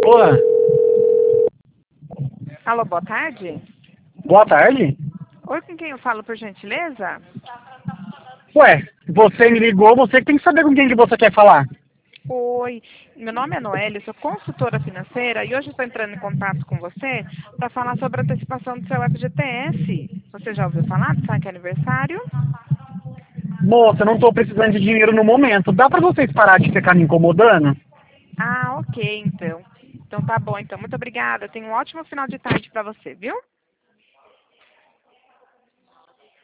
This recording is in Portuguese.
pessoa. Alô, boa tarde. Boa tarde. Oi, com quem eu falo, por gentileza? Ué, você me ligou, você que tem que saber com quem que você quer falar. Oi, meu nome é Noelle, eu sou consultora financeira e hoje eu estou entrando em contato com você para falar sobre a antecipação do seu FGTS. Você já ouviu falar do saque aniversário? Moça, eu não tô precisando de dinheiro no momento. Dá pra vocês parar de ficar me incomodando? Ah, ok, então. Então tá bom, então. Muito obrigada. Tenha um ótimo final de tarde para você, viu?